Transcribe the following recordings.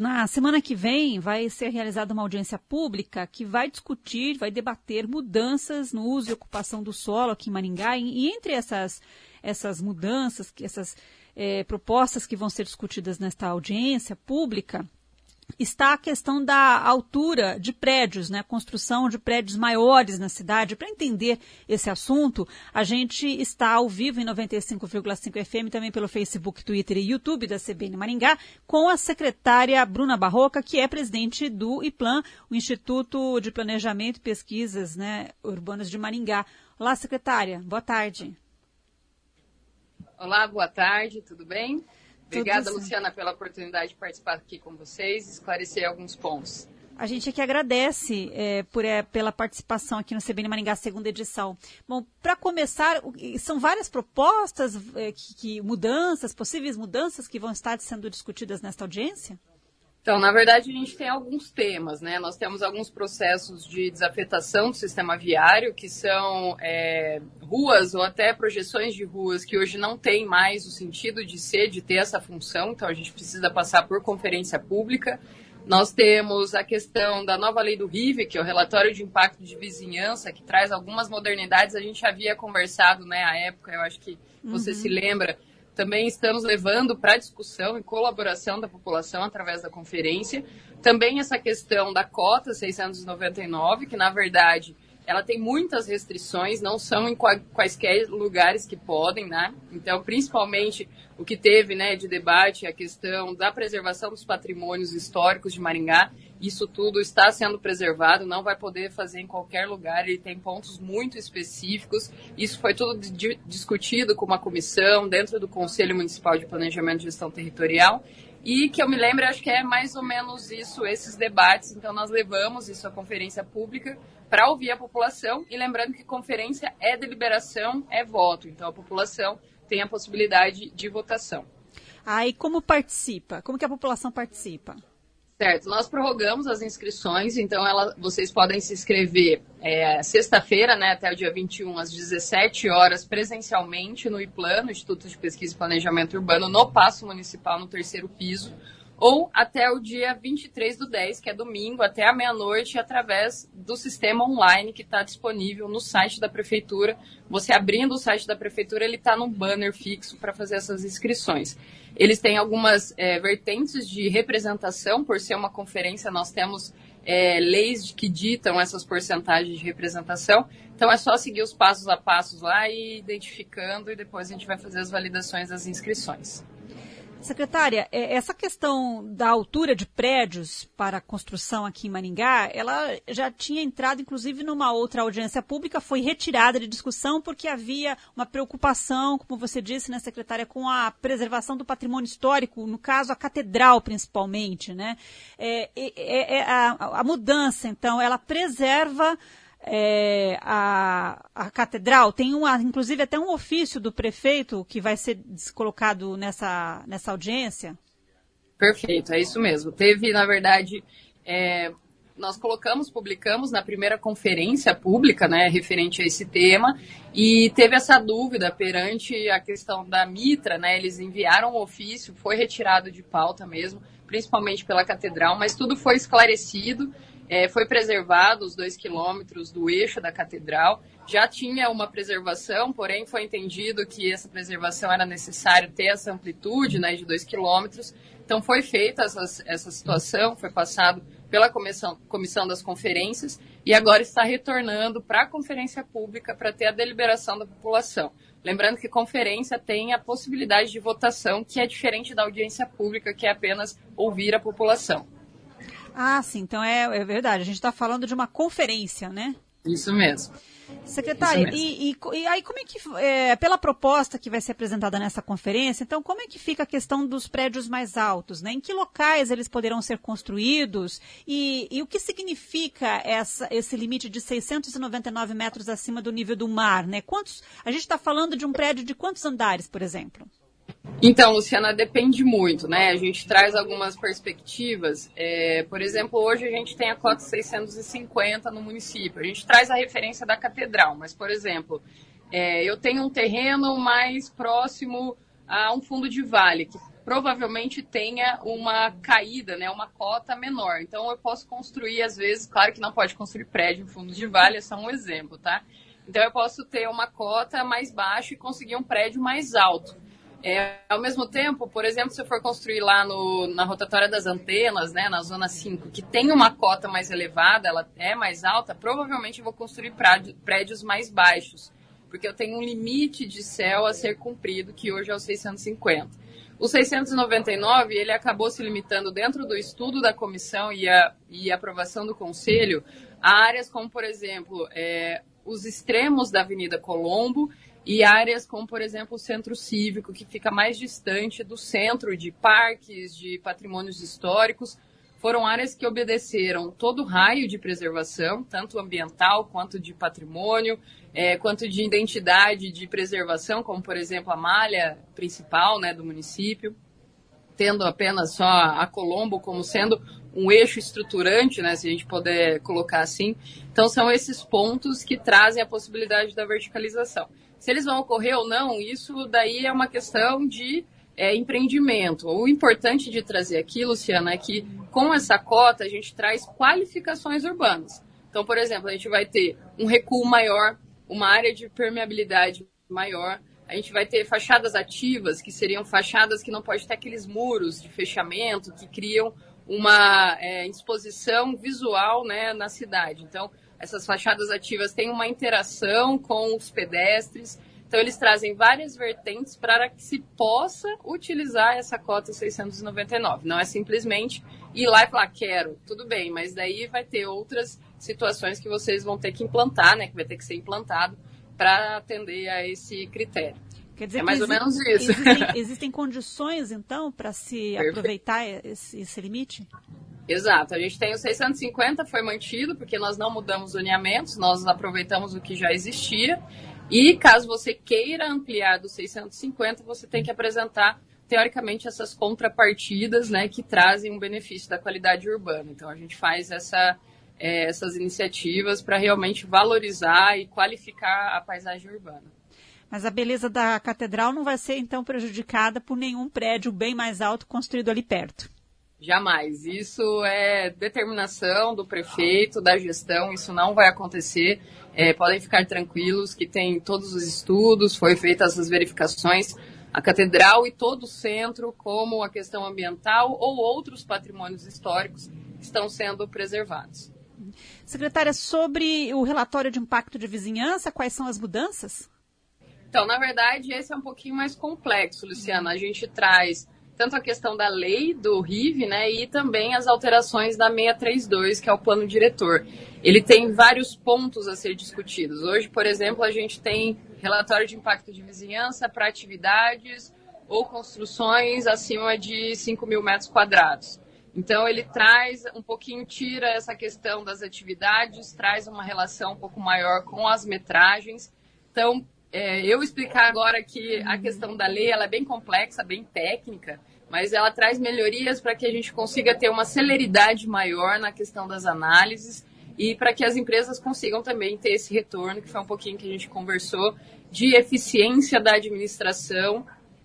Na semana que vem vai ser realizada uma audiência pública que vai discutir, vai debater mudanças no uso e ocupação do solo aqui em Maringá. E entre essas mudanças, essas propostas que vão ser discutidas nesta audiência pública, está a questão da altura de prédios, né? Construção de prédios maiores na cidade. Para entender esse assunto, a gente está ao vivo em 95,5 FM, também pelo Facebook, Twitter e YouTube da CBN Maringá, com a secretária Bruna Barroca, que é presidente do IPLAN, o Instituto de Planejamento e Pesquisas, né, Urbanas de Maringá. Olá, secretária. Boa tarde. Olá, boa tarde. Tudo bem? Obrigada, Luciana, pela oportunidade de participar aqui com vocês e esclarecer alguns pontos. A gente aqui agradece pela participação aqui no CBN Maringá, segunda edição. Bom, para começar, são várias propostas, mudanças, possíveis mudanças que vão estar sendo discutidas nesta audiência? Então, na verdade, a gente tem alguns temas, né? Nós temos alguns processos de desafetação do sistema viário, que são ruas ou até projeções de ruas que hoje não têm mais o sentido de ter essa função, então a gente precisa passar por conferência pública. Nós temos a questão da nova lei do RIV, que é o relatório de impacto de vizinhança, que traz algumas modernidades. A gente havia conversado, né, à época, eu acho que você se lembra. Também estamos levando para discussão e colaboração da população através da conferência. Também essa questão da cota 699, que na verdade ela tem muitas restrições, não são em quaisquer lugares que podem, né? Então, principalmente o que teve, né, de debate, a questão da preservação dos patrimônios históricos de Maringá. Isso tudo está sendo preservado, não vai poder fazer em qualquer lugar, ele tem pontos muito específicos. Isso foi tudo discutido com uma comissão dentro do Conselho Municipal de Planejamento e Gestão Territorial. E que eu me lembro, acho que é mais ou menos isso, esses debates. Então, nós levamos isso à conferência pública para ouvir a população. E lembrando que conferência é deliberação, é voto. Então, a população tem a possibilidade de votação. E como participa? Como que a população participa? Certo, nós prorrogamos as inscrições, então vocês podem se inscrever sexta-feira, né, até o dia 21, às 17 horas, presencialmente no IPLAN, no Instituto de Pesquisa e Planejamento Urbano, no Paço Municipal, no 3º piso, ou até o dia 23/10, que é domingo, até a meia-noite, através do sistema online que está disponível no site da Prefeitura. Você abrindo o site da Prefeitura, ele está num banner fixo para fazer essas inscrições. Eles têm algumas vertentes de representação, por ser uma conferência, nós temos leis que ditam essas porcentagens de representação. Então, é só seguir os passos a passos lá e identificando, e depois a gente vai fazer as validações das inscrições. Secretária, essa questão da altura de prédios para a construção aqui em Maringá, ela já tinha entrado, inclusive, numa outra audiência pública, foi retirada de discussão porque havia uma preocupação, como você disse, né, secretária, com a preservação do patrimônio histórico, no caso, a catedral, principalmente, né? A mudança, então, ela preserva a catedral. Tem inclusive até um ofício do prefeito que vai ser colocado nessa audiência? Perfeito, é isso mesmo. Teve, na verdade, nós publicamos na primeira conferência pública, né, referente a esse tema, e teve essa dúvida perante a questão da Mitra, né, eles enviaram um ofício, foi retirado de pauta mesmo, principalmente pela catedral, mas tudo foi esclarecido. Foi preservado os 2 quilômetros do eixo da catedral, já tinha uma preservação, porém foi entendido que essa preservação era necessário ter essa amplitude, né, de 2 quilômetros. Então foi feita essa situação, foi passado pela comissão das conferências e agora está retornando para a conferência pública para ter a deliberação da população. Lembrando que conferência tem a possibilidade de votação, que é diferente da audiência pública, que é apenas ouvir a população. Sim, então é verdade. A gente está falando de uma conferência, né? Isso mesmo. Secretária, e aí como é que, pela proposta que vai ser apresentada nessa conferência, então como é que fica a questão dos prédios mais altos, né? Em que locais eles poderão ser construídos e o que significa esse limite de 699 metros acima do nível do mar, né? A gente está falando de um prédio de quantos andares, por exemplo? Então, Luciana, depende muito, né? A gente traz algumas perspectivas. Por exemplo, hoje a gente tem a cota 650 no município. A gente traz a referência da catedral, mas, por exemplo, eu tenho um terreno mais próximo a um fundo de vale, que provavelmente tenha uma caída, né, uma cota menor. Então, eu posso construir, às vezes, claro que não pode construir prédio em fundo de vale, é só um exemplo, tá? Então, eu posso ter uma cota mais baixa e conseguir um prédio mais alto. Ao mesmo tempo, por exemplo, se eu for construir lá na rotatória das antenas, né, na zona 5, que tem uma cota mais elevada, ela é mais alta, provavelmente eu vou construir prédios mais baixos, porque eu tenho um limite de céu a ser cumprido, que hoje é o 650. O 699, ele acabou se limitando dentro do estudo da comissão e a aprovação do conselho a áreas como, por exemplo, os extremos da Avenida Colombo, e áreas como, por exemplo, o Centro Cívico, que fica mais distante do centro de parques, de patrimônios históricos. Foram áreas que obedeceram todo o raio de preservação, tanto ambiental quanto de patrimônio, quanto de identidade de preservação, como, por exemplo, a malha principal, né, do município, tendo apenas só a Colombo como sendo um eixo estruturante, né, se a gente puder colocar assim. Então, são esses pontos que trazem a possibilidade da verticalização. Se eles vão ocorrer ou não, isso daí é uma questão de empreendimento. O importante de trazer aqui, Luciana, é que com essa cota a gente traz qualificações urbanas. Então, por exemplo, a gente vai ter um recuo maior, uma área de permeabilidade maior, a gente vai ter fachadas ativas, que seriam fachadas que não pode ter aqueles muros de fechamento que criam uma exposição visual, né, na cidade. Então, essas fachadas ativas têm uma interação com os pedestres. Então, eles trazem várias vertentes para que se possa utilizar essa cota 699. Não é simplesmente ir lá e falar, quero, tudo bem, mas daí vai ter outras situações que vocês vão ter que implantar, né, que vai ter que ser implantado para atender a esse critério. Quer dizer, mais ou menos isso. Existem condições, então, para se aproveitar esse limite? Exato, a gente tem o 650, foi mantido, porque nós não mudamos zoneamentos, nós aproveitamos o que já existia, e caso você queira ampliar do 650, você tem que apresentar, teoricamente, essas contrapartidas, né, que trazem um benefício da qualidade urbana. Então, a gente faz essas iniciativas para realmente valorizar e qualificar a paisagem urbana. Mas a beleza da catedral não vai ser, então, prejudicada por nenhum prédio bem mais alto construído ali perto? Jamais. Isso é determinação do prefeito, da gestão, isso não vai acontecer. Podem ficar tranquilos que tem todos os estudos, foi feitas as verificações, a catedral e todo o centro, como a questão ambiental ou outros patrimônios históricos, estão sendo preservados. Secretária, sobre o relatório de impacto de vizinhança, quais são as mudanças? Então, na verdade, esse é um pouquinho mais complexo, Luciana. A gente traz tanto a questão da lei do RIV, né, e também as alterações da 632, que é o plano diretor. Ele tem vários pontos a ser discutidos. Hoje, por exemplo, a gente tem relatório de impacto de vizinhança para atividades ou construções acima de 5 mil metros quadrados. Então, ele traz um pouquinho, tira essa questão das atividades, traz uma relação um pouco maior com as metragens. Então, eu explicar agora que a questão da lei ela é bem complexa, bem técnica, mas ela traz melhorias para que a gente consiga ter uma celeridade maior na questão das análises e para que as empresas consigam também ter esse retorno, que foi um pouquinho que a gente conversou, de eficiência da administração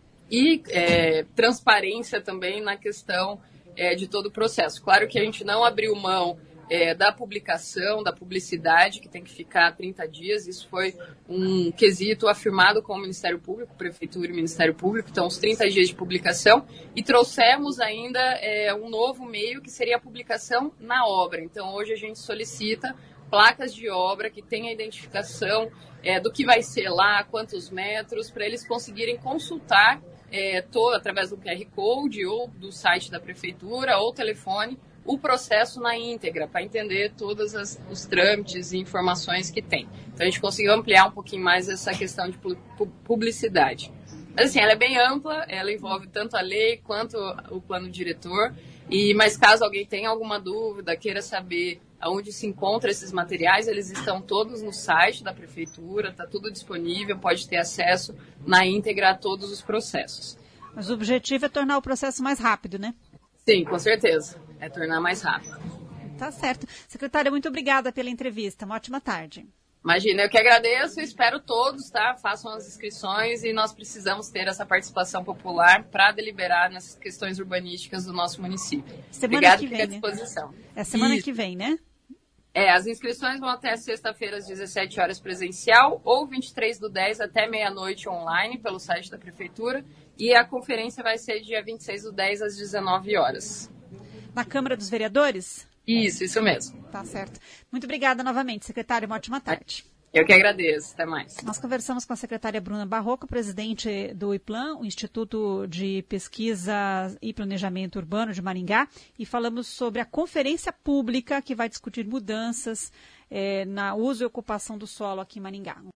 e transparência também na questão de todo o processo. Claro que a gente não abriu mão da publicação, da publicidade, que tem que ficar 30 dias. Isso foi um quesito afirmado com o Ministério Público, Prefeitura e Ministério Público, então os 30 dias de publicação, e trouxemos ainda um novo meio, que seria a publicação na obra. Então hoje a gente solicita placas de obra que tenham a identificação do que vai ser lá, quantos metros, para eles conseguirem consultar através do QR Code ou do site da Prefeitura ou telefone, o processo na íntegra, para entender todos os trâmites e informações que tem. Então, a gente conseguiu ampliar um pouquinho mais essa questão de publicidade. Mas, assim, ela é bem ampla, ela envolve tanto a lei quanto o plano diretor. Mas, caso alguém tenha alguma dúvida, queira saber aonde se encontram esses materiais, eles estão todos no site da Prefeitura, está tudo disponível, pode ter acesso na íntegra a todos os processos. Mas o objetivo é tornar o processo mais rápido, né? Sim, com certeza. É tornar mais rápido. Tá certo. Secretária, muito obrigada pela entrevista. Uma ótima tarde. Imagina, eu que agradeço, espero todos, tá? Façam as inscrições e nós precisamos ter essa participação popular para deliberar nessas questões urbanísticas do nosso município. Semana que vem, fica à disposição. Né? É semana que vem, né? As inscrições vão até sexta-feira às 17 horas presencial ou 23/10 até meia-noite online pelo site da Prefeitura. E a conferência vai ser dia 26/10 às 19 horas. Na Câmara dos Vereadores? Isso mesmo. Tá certo. Muito obrigada novamente, secretário. Uma ótima tarde. Eu que agradeço. Até mais. Nós conversamos com a secretária Bruna Barroco, presidente do IPLAN, o Instituto de Pesquisa e Planejamento Urbano de Maringá, e falamos sobre a conferência pública que vai discutir mudanças na uso e ocupação do solo aqui em Maringá.